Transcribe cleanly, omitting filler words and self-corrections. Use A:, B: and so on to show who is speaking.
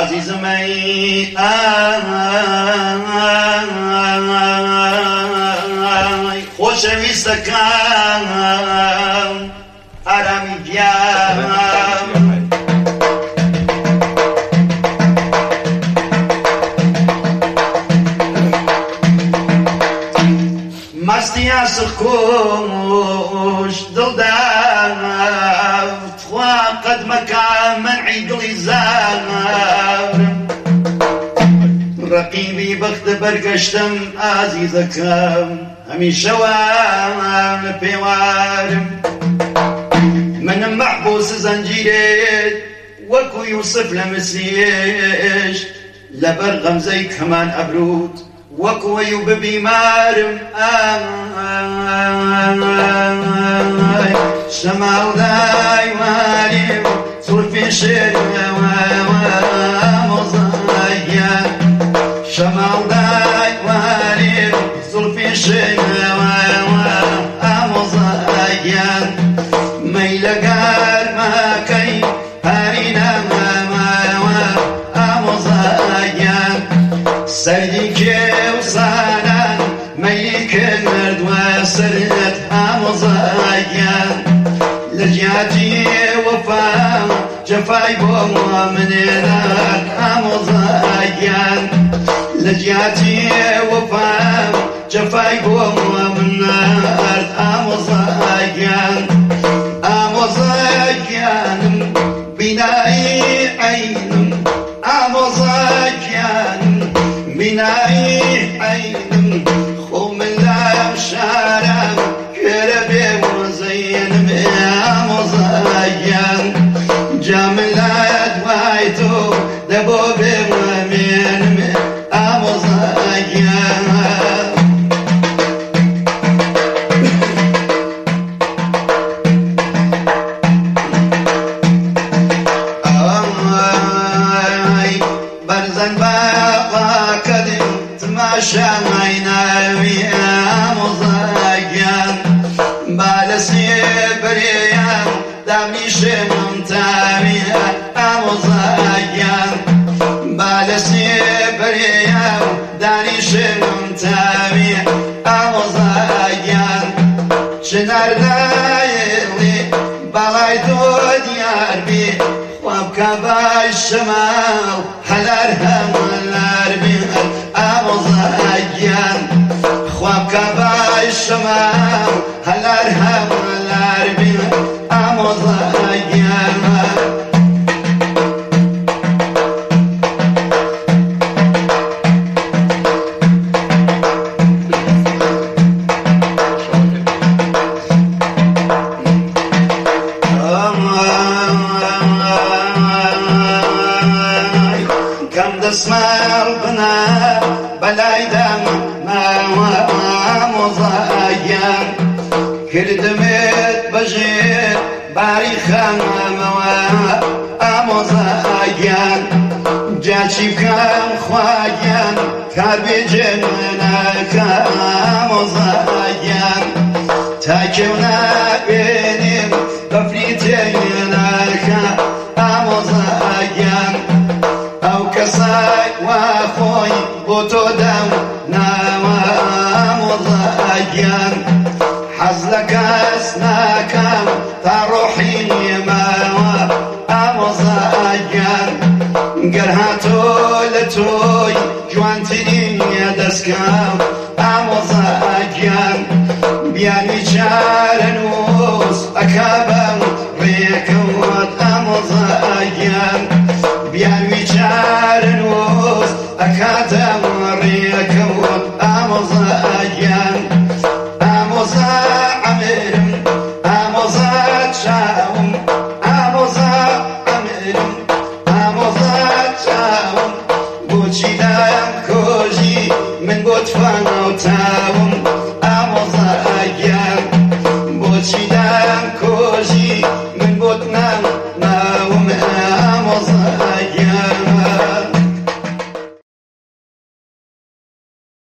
A: عزیزم ای خۆشەویستەکان ئارامی گیان مستی سرکوش دڵدار خوا قەدمەکە منعی دڵی زار ڕەقیبی بەختە بەرگەشتم ئازیزەکەم هەمیشەوە پێوارم منم مەحبوس زەنجیرێت وەکو یوسف لە مسیش لەبەر غەمزەی کەمان ئەبروت وەکو ئەیوب بیمارم شەماڵدای واریم زولفی شێرەوە مۆزایە شەماڵدای واریم زولفی شێرەوە مۆزایە مەیلە گەرمەکەی هەرینەمەوە مۆزایە سەردی کێوسانان مەیلی کردوە سەرت ئامۆزایان لە جیاتی وەفا جەفای بۆ منێنان ئامۆزایان لە جیاتی وەفا جەفای بۆ منێنان ئامۆزایان ئامۆزایانم بینایی عینم ئامۆزایانم بینایی عینم خۆ من لام شارم گوێرە بێوەزەینم ئامۆزایان جا من لای دوای تۆ دەبۆ بێوەمێنم ئامۆزایان بەرزەن باقاکەدم تماشای ناوی ئامۆزایان با لە سێبرێیان دامیشێمم تاوی ئامۆزایان با لە سێبرێیان دانیشێمم تاوی ئامۆزایان چنار نایڵێ باڵای تۆ دیار بێ خوابکە بای شەماڵ هەلار هەمەلار بێ ئامۆزایان خوابکە بای شەماڵ هەلار هەمەلار بێ ئامۆزایان کەم دەسماڵ بنا بەلای دامە ماوە ئامۆزایان کردمێت بەژێر باری خانمەوە ئامۆزایان جاچی بکەم خواگیان کار بێجێن منەکە ئامۆزایان تاکێو نابێنێم بەفری تێنەکە ئامۆزایان ئەو کەسای وا خۆی بۆ تۆ دەم ناوە ئامۆزایان حەز لە کەس ناکەم تا ڕۆحی نێماوە ئامۆزایان گەر هاتۆ لە تۆی جوانترین دەستکەم ئامۆزایان بیانی چارە نووس ئەکا بەم ڕێکەوت ئامۆزایان بیانوی چارە نووس ئەکاتەم ڕێکەوت ئامۆزایان ئامۆزا عەمرم ئامۆزا چاوم ئامۆزا عەمرم ئامۆزا چاوم بۆچی دایم کۆژی من بۆ تفەنەوتاوم ئامۆزایان بۆچی دایم کۆژی من بۆ تنام